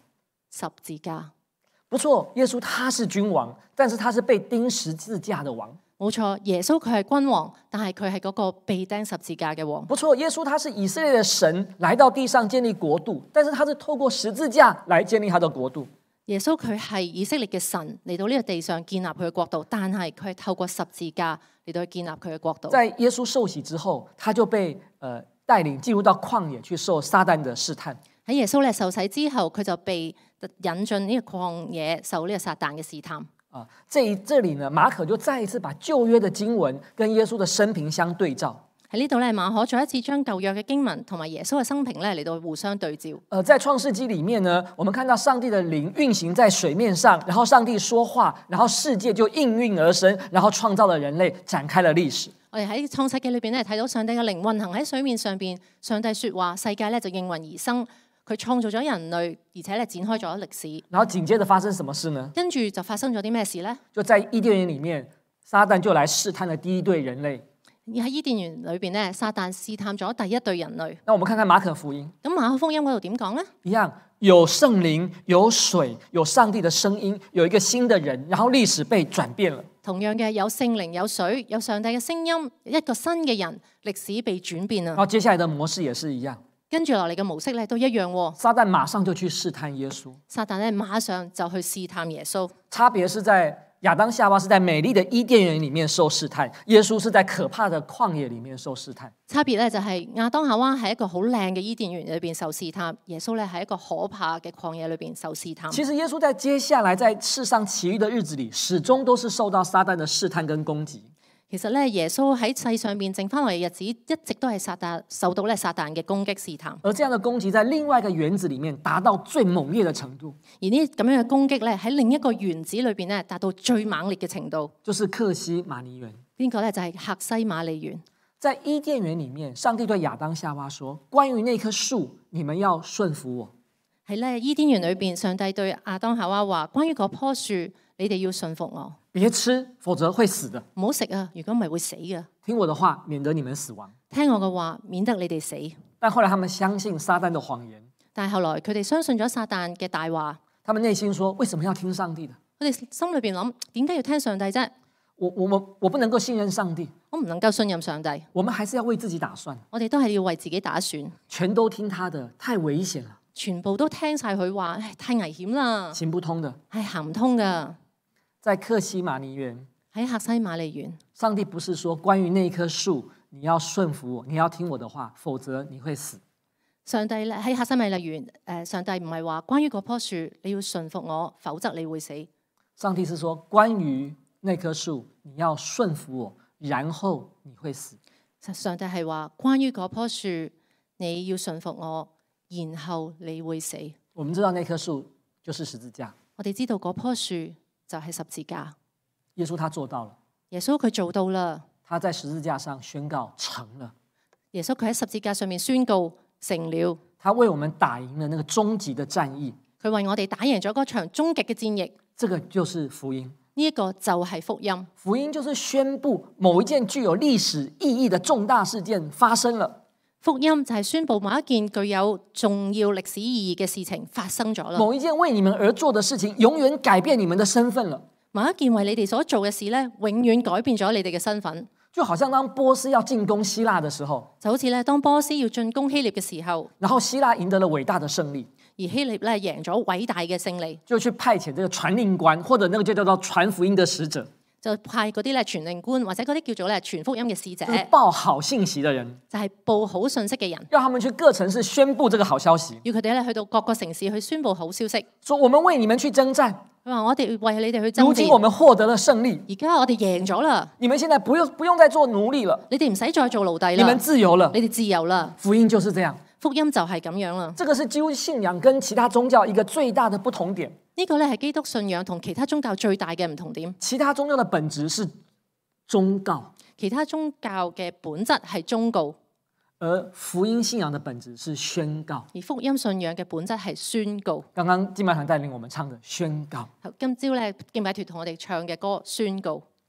十字架。 不錯，耶穌他是君王，但是他是被釘十字架的王。 冇錯，耶穌佢係君王，但係佢係嗰個被釘十字架嘅王。 不錯，耶穌他是以色列的神，來到地上建立國度，但是他是透過十字架來建立他的國度。 耶穌佢係以色列嘅神，嚟到呢個地上建立佢嘅國度，但係佢係透過十字架嚟到去建立佢嘅國度。 在耶穌受洗之後，他就被帶領進入到曠野去受撒旦的試探。 喺耶穌咧受洗之後，佢就被引進呢個曠野受呢個撒旦嘅試探。 啊，這裏呢，馬可就再一次把舊約的經文跟耶穌的生平相對照。 喺呢度咧，馬可再一次將舊約嘅經文同埋耶穌嘅生平咧嚟到互相對照。 在創世紀裡面呢，我們看到上帝的靈運行在水面上，然後上帝說話，然後世界就應運而生，然後創造了人類，展開了歷史。 我哋喺創世紀裏邊咧睇到上帝嘅靈運行喺水面上邊，上帝說話，世界咧就應運而生。佢創造咗人類，而且咧展開咗歷史。 然後緊接着發生什麼事呢？ 跟住就發生咗啲咩事呢？ 就在伊甸園裡面，撒旦就來試探了第一對人類。 而喺伊甸園裏邊咧，撒旦試探咗第一對人類。 那我們看看馬可福音。 咁馬可福音嗰度點講呢？ 一樣，有聖靈，有水，有上帝的聲音，有一個新的人，然後歷史被轉變了。 同樣嘅，有聖靈，有水，有上帝嘅聲音，一個新嘅人，歷史被轉變啦。 然後接下來的模式也是一樣。 跟住落嚟嘅模式咧都一樣喎。 撒旦馬上就去試探耶穌。 撒旦咧馬上就去試探耶穌。 差別是在亞當夏娃是在美麗的伊甸園裡面受試探，耶穌是在可怕的曠野裡面受試探。 差別咧就係亞當夏娃喺一個好靚嘅伊甸園裏邊受試探，耶穌咧喺一個可怕嘅曠野裏邊受試探。 其實耶穌在接下來在世上其餘的日子裡，始終都是受到撒旦的試探跟攻擊。 其實咧，耶穌喺世上邊剩翻落嚟嘅日子，一直都係受到撒旦嘅攻擊試探。 而這樣的攻擊，在另外一個園子裡面達到最猛烈的程度。 而呢咁樣嘅攻擊咧，喺另一個園子裏邊咧，達到最猛烈嘅程度。 就是客西馬尼園。 邊個咧？就係客西馬尼園。 在伊甸園裡面，上帝對亞當夏娃說：關於那棵樹，你們要順服我。 喺咧伊甸園裏邊，上帝對亞當夏娃話：關於嗰棵樹，你哋要順服我。 別吃，否則會死的。 唔好食啊！如果唔係會死嘅。 聽我的話，免得你們死亡。 聽我嘅話，免得你哋死。 但後來他們相信撒旦的謊言。 但係後來佢哋相信咗撒旦嘅大話。 他們內心說：為什麼要聽上帝的？ 佢哋心裏邊諗：點解要聽上帝啫？ 我不能夠信任上帝。 我唔能夠信任上帝。 我們還是要為自己打算。 我哋都係要為自己打算。 全都聽他的，太危險了。 全部都聽晒佢話，太危險啦， 行不通的， 係行唔通噶。 在客西馬尼園， 喺客西馬尼園， 上帝不是說關於那一棵樹，你要順服我，你要聽我的話，否則你會死。 上帝咧喺客西馬尼園，上帝唔係話關於嗰棵樹你要順服我，否則你會死。 上帝是說關於那棵樹，你要順服我，然後你會死。 上帝係話關於嗰棵樹你要順服我，然後你會死。 我們知道那棵樹就是十字架。 我哋知道嗰棵樹就係十字架。 耶穌他做到了。 耶穌佢做到啦。 他在十字架上宣告成了。 耶穌佢喺十字架上面宣告成了。 他為我們打贏了那個終極的戰役。 佢為我哋打贏咗嗰場終極嘅戰役。 這個就是福音。 呢一個就係福音。 福音就是宣布某一件具有歷史意義的重大事件發生了。 福音就係宣布某一件具有重要歷史意義嘅事情發生咗啦。 某一件為你們而做的事情，永遠改變你們的身份了。 某一件為你哋所做嘅事咧，永遠改變咗你哋嘅身份。 就好像當波斯要進攻希臘的時候， 就好似咧當波斯要進攻希臘嘅時候， 然後希臘贏得了偉大的勝利， 而希臘咧贏咗偉大嘅勝利， 就去派遣這個傳令官，或者那個就叫做傳福音的使者， 就派嗰啲咧傳令官或者嗰啲叫做咧傳福音嘅使者， 就是報好信息的人， 就係報好信息嘅人， 要他們去各城市宣布這個好消息， 要佢哋咧去到各個城市去宣布好消息， 說我們為你們去征戰。 佢話我哋為你哋去征戰。 如今我們獲得了勝利， 而家我哋贏咗啦。 你們現在不用再做奴隸了， 你哋唔使再做奴隸啦。 你們自由了， 你哋自由啦。 福音就是這樣。 福音就係咁樣啦。 這個是基督信仰跟其他宗教一個最大的不同點。 呢個咧係基督信仰同其他宗教最大嘅唔同點。 其他宗教的本質是忠告， 其他宗教嘅本質係忠告， 而福音信仰的本質是宣告。 而福音信仰嘅本質係宣告。 剛剛敬拜團帶領我們唱的宣告， 今朝咧敬拜團同我哋唱嘅歌宣告。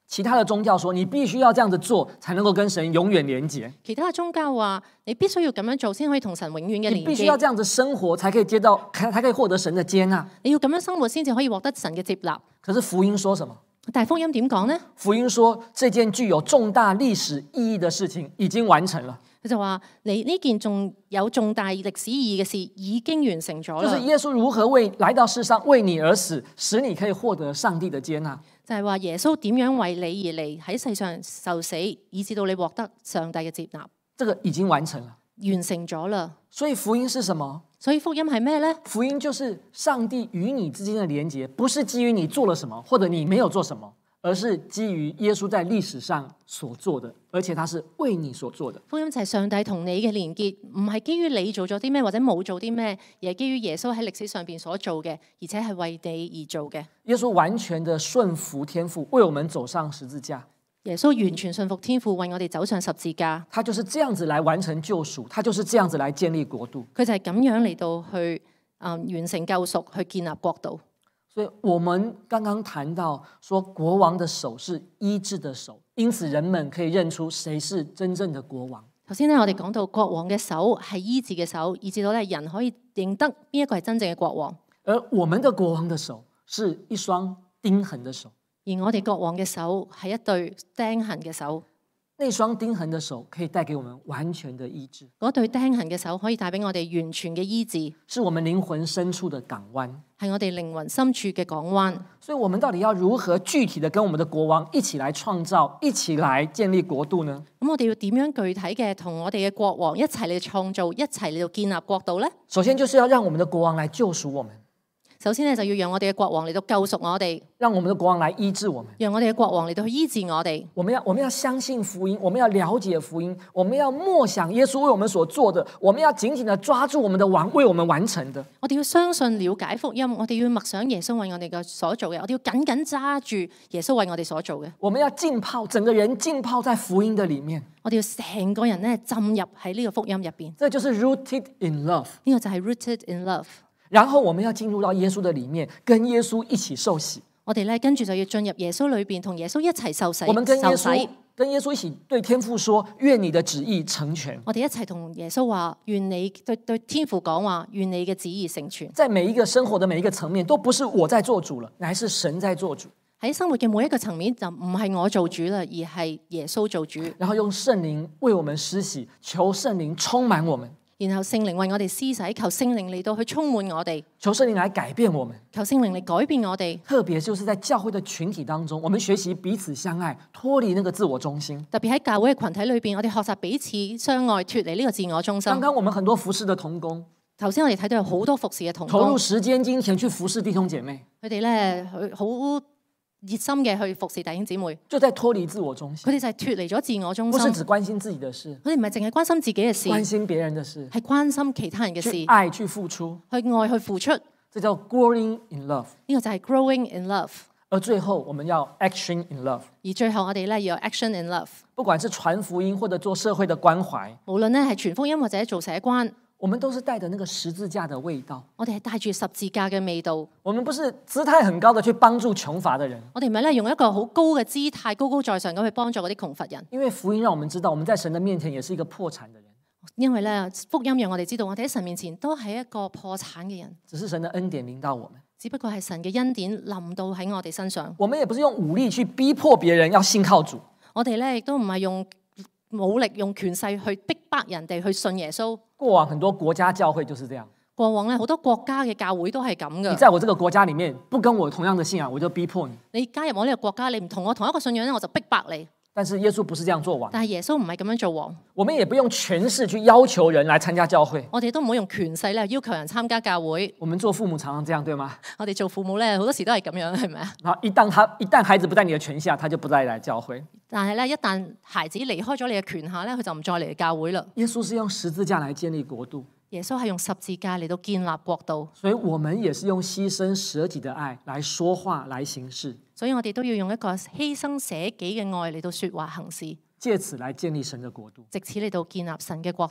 其他的宗教说你必须要这样子做，才能够跟神永遠連結。 其他嘅宗教話你必須要咁樣做先可以同神永遠嘅連你必須要結， 這樣子生活，才可以才可以獲得神的接納。 你要咁樣生活先至可以獲得神嘅接納。 可是福音說什麼？ 但係福音點講呢？ 福音說這件具有重大歷史意義的事情已經完成了。 佢就話你呢件仲有重大歷史意義嘅事已經完成咗啦。 就是耶穌如何來到世上為你而死，使你可以獲得上帝的接納。 就係話耶穌點樣為你而嚟喺世上受死，以致到你獲得上帝嘅接納， 這個已經完成了。 完成咗啦。 所以福音是什麼？ 所以福音係咩呢？ 福音就是上帝與你之間的連結，不是基於你做了什麼或者你沒有做什麼，而是基於耶穌在歷史上所做的，而且他是為你所做的。 福音就係上帝同你嘅連結，唔係基於你做咗啲咩或者冇做啲咩，而係基於耶穌喺歷史上邊所做嘅，而且係為你而做嘅。 耶穌完全的順服天父，為我們走上十字架。 耶穌完全信服天父，為我哋走上十字架。 他就是這樣子來完成救贖，他就是這樣子來建立國度。 佢就係咁樣嚟到去完成救贖，去建立國度。 所以我們剛剛談到說，國王的手是醫治的手，因此人們可以認出誰是真正的國王。 頭先咧，我哋講到國王嘅手係醫治嘅手，以至到咧人可以認得邊一個係真正嘅國王。 而我們的國王的手是一雙釘痕的手。 而我哋國王嘅手係一對釘痕嘅手， 那雙釘痕的手可以帶給我們完全的醫治。 嗰對釘痕嘅手可以帶俾我哋完全嘅醫治， 是我們靈魂深處的港灣， 係我哋靈魂深處嘅港灣。 所以我們到底要如何具體的跟我們的國王一起來創造，一起來建立國度呢？ 咁我哋要點樣具體嘅同我哋嘅國王一齊嚟創造，一齊嚟到建立國度呢？ 首先就是要讓我們的國王來救贖我們。 首先咧就要讓我哋嘅國王嚟到救贖我哋， 讓我們的國王來醫治我們， 讓我哋嘅國王嚟到去醫治我哋。 我們要相信福音，我們要了解福音，我們要默想耶穌為我們所做的，我們要緊緊的抓住我們的王為我們完成的。 我哋要相信了解福音，我哋要默想耶穌為我哋嘅所做嘅，我哋要緊緊揸住耶穌為我哋所做嘅。 我們要浸泡，整個人浸泡在福音的裡面。 我哋要成個人咧浸入喺呢個福音入邊。 這就是 rooted in love。 呢個就係 rooted in love。 然後我們要進入到耶穌的裡面，跟耶穌一起受洗。 我哋咧跟住就要進入耶穌裏邊，同耶穌一齊受洗。 我們跟耶受穌洗， 跟耶穌一起對天父說：願你的旨意成全。 我哋一齊同耶穌話：願你對天父講話，願你嘅旨意成全。 在每一個生活的每一個層面，都不是我在做主了，乃是神在做主。 喺生活嘅每一個層面，就唔係我做主啦，而係耶穌做主。 然後用聖靈為我們施洗，求聖靈充滿我們。 然後聖靈為我哋施洗，求聖靈嚟到去充滿我哋， 求聖靈來改變我們， 求聖靈嚟改變我哋。 特別就是在教會的群體當中，我們學習彼此相愛，脫離那個自我中心。 特別喺教會嘅群體裏邊，我哋學習彼此相愛，脫離呢個自我中心。 剛剛我們很多服侍的同工， 頭先我哋睇到有好多服侍嘅同工， 投入時間金錢去服侍弟兄姐妹， 佢哋咧好熱心嘅去服侍弟兄姊妹， 就在脫離自我中心。 佢哋就係脫離咗自我中不是心， 只關心自己的事， 佢哋唔係淨係關心自己嘅事， 關心別人的事， 係關心其他人嘅事， 去愛去付出， 去愛去付出，呢這叫 growing in love。 個就係 growing in love。 而最後我們要 action in love。 而最後我哋咧要有 action in love。 不管是傳福音或者做社會的關懷， 無論咧係傳福音或者做社關， 我們都是帶着那個十字架的味道。 我哋係帶住十字架嘅味道。 我們不是姿態很高的去幫助窮乏的人， 我哋唔係咧用一個好高嘅姿態，高高在上咁去幫助嗰啲窮乏人。 因為福音讓我們知道，我們在神的面前也是一個破產的人， 因為咧福音讓我哋知道，我哋喺神面前都係一個破產嘅人， 只是神的恩典臨到我們。 只不過係神嘅恩典臨到喺我哋身上。 我們也不是用武力去逼迫別人要信靠主， 我哋咧亦都唔係用武力、用權勢去逼迫人哋去信耶穌。 過往很多國家教會就是這樣。 過往咧好多國家嘅教會都係咁你嘅。 在我這個國家裡面不跟我同樣的信仰，我就逼迫你。 你加入我呢個國家，你唔同我同一個信仰咧，我就逼迫你。 但是耶穌不是這樣做王， 但係耶穌唔係咁樣做王。 我們也不用權勢去要求人來參加教會。 我哋都唔好用權勢咧要求人參加教會。 我們做父母常常這樣，對嗎？ 我哋做父母咧好多時都係咁樣，係咪啊？ 然後一旦孩子不在你的權下，他就不再來教會。 但係咧，一旦孩子離開咗你嘅權下咧，佢就唔再嚟教會啦。 耶穌是用十字架來建立國度， 耶穌係用十字架嚟到建立國度， 所以我們也是用犧牲捨己的愛來說話來行事， 所以我哋都要用一個犧牲捨己嘅愛嚟到說話行事， 借此來建立神的國度。 藉此嚟到建立神嘅國度。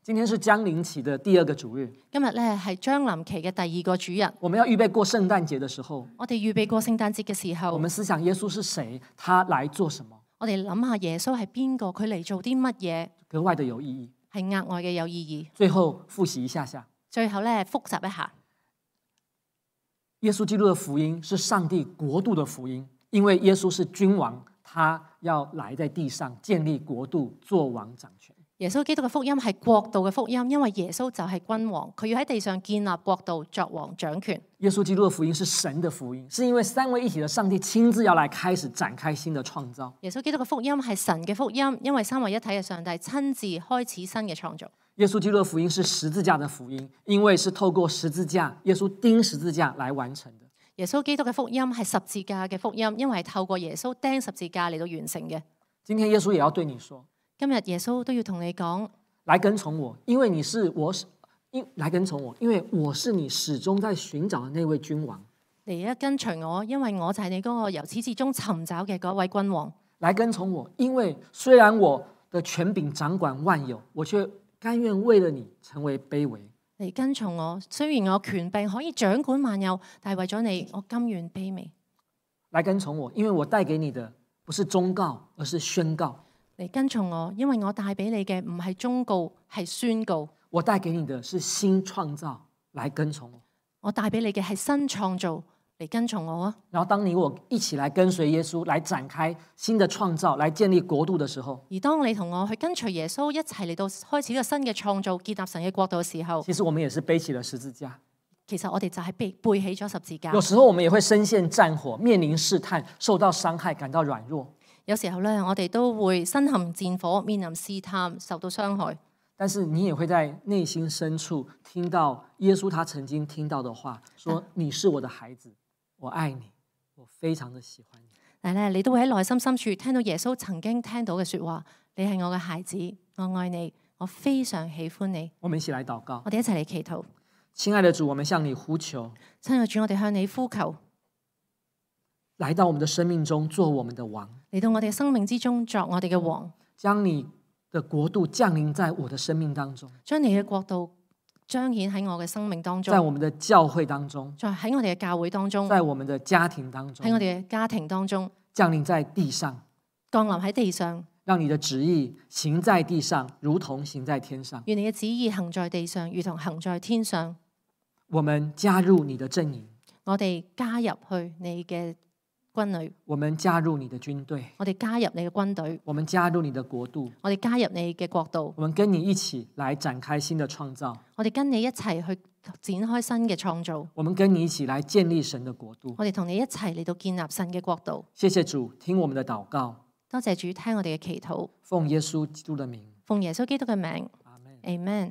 今天是將臨期的第2個主日， 今日咧係將臨期嘅第2個主日， 我們要預備過聖誕節的時候， 我哋預備過聖誕節嘅時我候， 們思想耶穌是誰，他來做什麼， 我哋諗下耶穌係邊個，佢嚟做啲乜嘢， 格外的有意義。 係額外嘅有意義。 最後複習一下下， 最後咧複習一下， 耶穌基督的福音是上帝國度的福音，因為耶穌是君王，他要來在地上建立國度，作王掌權。 耶穌基督嘅福音係國度嘅福音，因為耶穌就係君王，佢要喺地上建立國度，作王掌權。 耶穌基督的福音是神的福音，是因為三位一體的上帝親自要來開始展開新的創造。 耶穌基督嘅福音係神嘅福音，因為三位一體嘅上帝親自開始新嘅創造。 耶穌基督的福音是十字架的福音，因為是透過十字架，耶穌釘十字架來完成的。 耶穌基督嘅福音係十字架嘅福音，因為係透過耶穌釘十字架嚟到完成嘅。 今天耶穌也要對你說， 今日耶穌都要同你講， 來跟從我，因為來跟從我，因為我是你始終在尋找的那位君王。 嚟啊跟隨我，因為我就係你嗰個由始至終尋找嘅嗰位君王。 來跟從我，因為雖然我的權柄掌管萬有，我卻甘願為了你成為卑微。 嚟跟從我，雖然我權柄可以掌管萬有，但係為咗你，我甘願卑微。 來跟從我，因為我帶給你的不是忠告，而是宣告。 嚟跟從我，因為我帶俾你嘅唔係忠告，係宣告。 我帶給你的是新創造，來跟從我。 我帶俾你嘅係新創造，嚟跟從我啊！ 然後當你我一起來跟隨耶穌，來展開新的創造，來建立國度的時候， 而當你同我去跟隨耶穌一齊嚟到開始一個新嘅創造，建立神嘅國度嘅時候， 其實我們也是背起了十字架。 其實我哋就係背起咗十字架。 有時候我們也會身陷戰火，面臨試探，受到傷害，感到軟弱。 有時候咧，我哋都會身陷戰火，面臨試探，受到傷害。 但是你也會在內心深處聽到耶穌他曾經聽到的話，說你是我的孩子，我愛你，我非常的喜歡你。 但係咧，你都會喺內心深處聽到耶穌曾經聽到嘅說話，你係我嘅孩子，我愛你，我非常喜歡你。 我們一起來禱告。 我哋一齊嚟祈禱。 親愛的主，我們向你呼求， 親愛的主，我哋向你呼求， 來到我們的生命中做我們的王， 嚟到我哋嘅生命之中作我哋嘅王， 將你的國度降臨在我的生命當中， 將你嘅國度彰顯喺我嘅生命當中， 在我們的教會當中， 在喺我哋嘅教會當中， 在我們的家庭當中， 喺我哋嘅家庭當中， 降臨在地上， 降臨喺地上， 讓你的旨意行在地上，如同行在天上。 願你嘅旨意行在地上，如同行在天上。 我們加入你的陣營， 我哋加入去你嘅軍旅， 我們加入你的軍隊， 我哋加入你嘅軍隊， 我們加入你的國度， 我哋加入你嘅國度， 我們跟你一起來展開新的創造， 我哋跟你一齊去展開新嘅創造， 我們跟你一起來建立神的國度。 我哋同你一齊嚟到建立神嘅國度。 謝謝主，聽我們的禱告， 多謝主聽我哋嘅祈禱， 奉耶穌基督的名， 奉耶穌基督嘅名， 阿們。 Amen。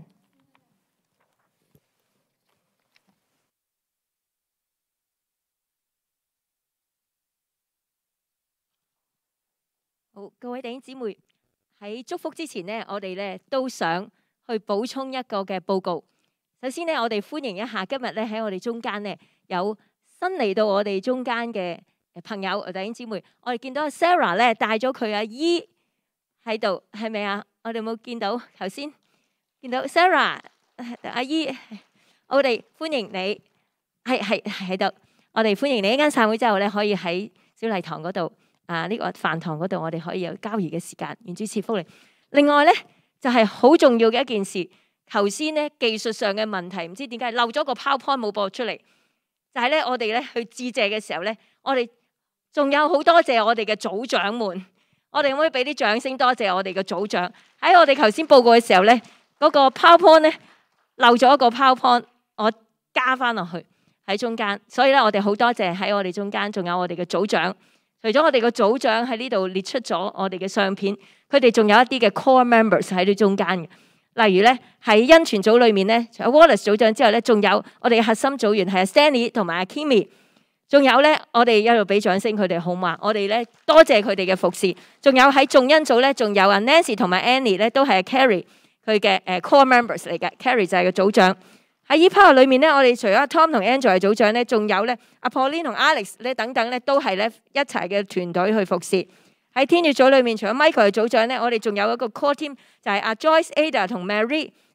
好，各位弟兄姊妹，喺祝福之前呢，我哋呢都想去補充一個嘅報告。首先呢，我哋歡迎一下今日呢喺我哋中間呢有新嚟到我哋中間嘅朋友弟兄姊妹。我哋見到 Sarah 呢帶咗佢阿姨喺度，係咪啊？我哋冇見到頭先見到 Sarah 阿姨，我哋歡迎你，係喺度。我哋歡迎你一間散會之後呢，可以喺小禮堂嗰度。呢個飯堂嗰度，我哋可以有交誼嘅時間，願主賜福你。另外呢，就係好重要嘅一件事，頭先呢技術上嘅問題，唔知點解漏咗個 PowerPoint 冇播出嚟。就係呢，我哋呢去致謝嘅時候呢，我哋仲有好多謝我哋嘅組長們。我哋可唔可以俾啲掌聲多謝我哋嘅組長？喺我哋頭先報告嘅時候呢，嗰個 PowerPoint 呢漏咗一個 PowerPoint，我加翻落去喺中間。所以呢，我哋好多謝喺我哋中間，仲有我哋嘅組長。除咗我哋個組長喺呢度列出咗我哋嘅相片，佢哋仲有一啲嘅 core members 喺呢中間嘅。例如咧喺恩傳組裏面咧，除咗 Wallace 組長之後咧，仲有我哋嘅核心組員係 Stanley 同埋阿 Kimmy。仲有咧，我哋一路俾掌聲佢哋好嘛？我哋咧多謝佢哋嘅服侍。仲有喺眾恩組咧，仲有阿 Nancy 同埋 Annie 咧，都係 Carrie 佢嘅core members 嚟嘅。Carrie 就係個組長。喺呢 part 裏面咧，我哋除咗阿 Tom 同 Andrew 係組長咧，仲有咧阿 Pauline 同 Alex 咧等等咧，都係咧一齊嘅團隊去服侍。喺天主組裏面，除咗 Michael 係組長咧，我哋仲有一個 core team 就係阿 Joyce、Ada 同 Mary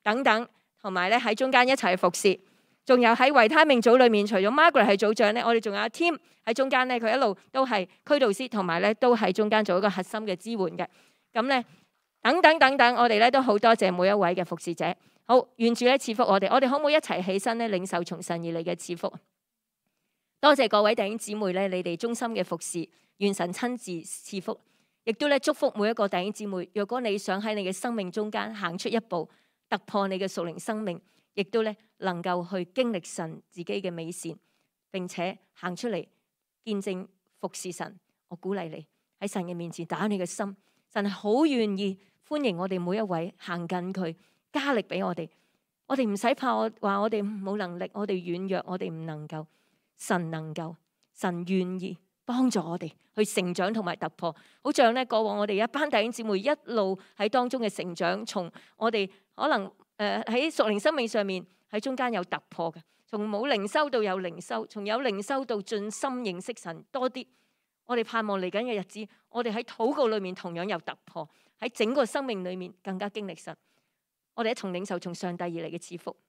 等等，同埋咧喺中間一齊服侍。仲有喺維他命組裏面，除咗 Margaret 係組長咧，我哋仲有 Tim 喺中間咧，佢一路都係區導師，同埋咧都喺中間做一個核心嘅支援嘅。咁咧等等，我哋咧都好多謝每一位嘅服侍者。好，願主咧賜福我哋，我哋可唔可以一齊起身咧領受從神而嚟嘅賜福？多謝各位弟兄姊妹咧，你哋忠心嘅服侍，願神親自賜福，亦都咧祝福每一個弟兄姊妹。若果你想喺你嘅生命中間行出一步，突破你嘅屬靈生命，亦都咧能夠去經歷神自己嘅美善，並且行出嚟見證服侍神。我鼓勵你喺神嘅面前打你嘅心，神係好願意歡迎我哋每一位行近佢，加力俾我哋。我哋唔使怕話我哋冇能力，我哋軟弱，我哋唔能夠。神能夠，神願意幫助我哋去成長同埋突破。好像咧過往我哋一班弟兄姊妹一路喺當中嘅成長，從我哋可能喺屬靈生命上面喺中間有突破嘅，從冇靈修到有靈修，從有靈修到盡心認識神多啲。我哋盼望嚟緊嘅日子，我哋喺禱告裏面同樣有突破，喺整個生命裏面更加經歷神。我哋一同領受從上帝而嚟嘅賜福。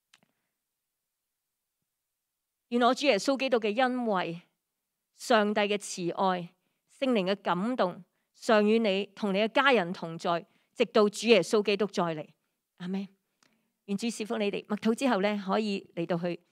願我主耶穌基督嘅恩惠、上帝嘅慈愛、聖靈嘅感動，常與你同你嘅家人同在，直到主耶穌基督再嚟。阿們。願主賜福你哋。默禱之後咧，可以嚟到去